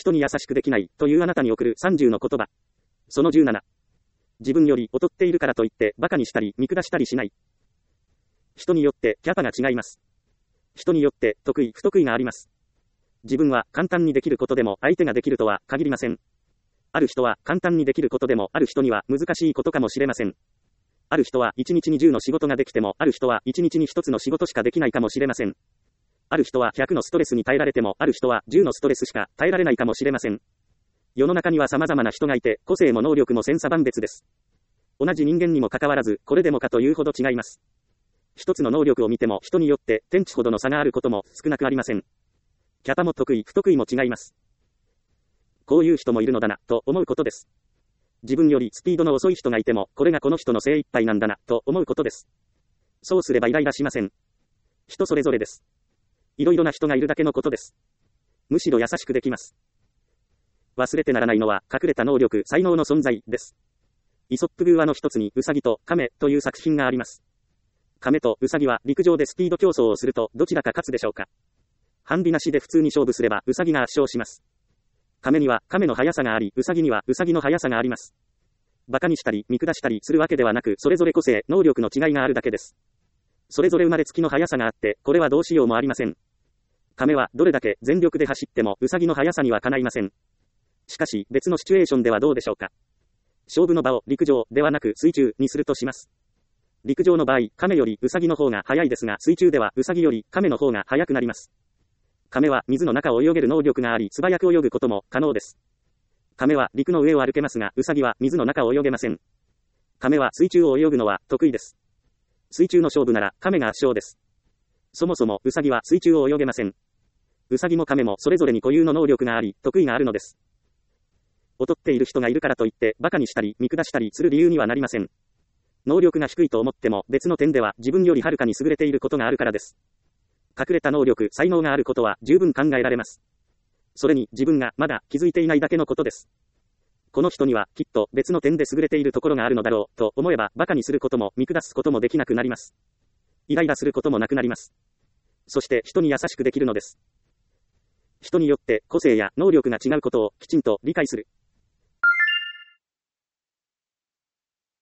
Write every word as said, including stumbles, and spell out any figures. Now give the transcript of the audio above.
人に優しくできないというあなたに送るさんじゅうの言葉。そのじゅうなな。自分より劣っているからといって馬鹿にしたり見下したりしない。人によってキャパが違います。人によって得意不得意があります。自分は簡単にできることでも相手ができるとは限りません。ある人は簡単にできることでもある人には難しいことかもしれません。ある人はいちにちにじゅうの仕事ができてもある人はいちにちにひとつの仕事しかできないかもしれません。ある人はひゃくのストレスに耐えられてもある人はじゅうのストレスしか耐えられないかもしれません。世の中には様々な人がいて個性も能力も千差万別です。同じ人間にもかかわらずこれでもかというほど違います。一つの能力を見ても人によって天地ほどの差があることも少なくありません。キャパも得意不得意も違います。こういう人もいるのだなと思うことです。自分よりスピードの遅い人がいてもこれがこの人の精一杯なんだなと思うことです。そうすればイライラしません。人それぞれです。いろいろな人がいるだけのことです。むしろ優しくできます。忘れてならないのは隠れた能力才能の存在です。イソップ寓話の一つにウサギと亀という作品があります。亀とウサギは陸上でスピード競争をするとどちらか勝つでしょうか。ハンディなしで普通に勝負すればウサギが圧勝します。亀には亀の速さがあり、ウサギにはウサギの速さがあります。馬鹿にしたり見下したりするわけではなく、それぞれ個性、能力の違いがあるだけです。それぞれ生まれつきの速さがあって、これはどうしようもありません。亀はどれだけ全力で走ってもウサギの速さにはかないません。しかし別のシチュエーションではどうでしょうか。勝負の場を陸上ではなく水中にするとします。陸上の場合、亀よりウサギの方が速いですが、水中ではウサギより亀の方が速くなります。亀は水の中を泳げる能力があり、素早く泳ぐことも可能です。亀は陸の上を歩けますが、ウサギは水の中を泳げません。亀は水中を泳ぐのは得意です。水中の勝負なら亀が圧勝です。そもそもウサギは水中を泳げません。ウサギも亀もそれぞれに固有の能力があり、得意があるのです。劣っている人がいるからといって馬鹿にしたり見下したりする理由にはなりません。能力が低いと思っても別の点では自分よりはるかに優れていることがあるからです。隠れた能力、才能があることは十分考えられます。それに自分がまだ気づいていないだけのことです。この人にはきっと別の点で優れているところがあるのだろうと思えば馬鹿にすることも見下すこともできなくなります。イライラすることもなくなります。そして人に優しくできるのです。人によって個性や能力が違うことをきちんと理解する。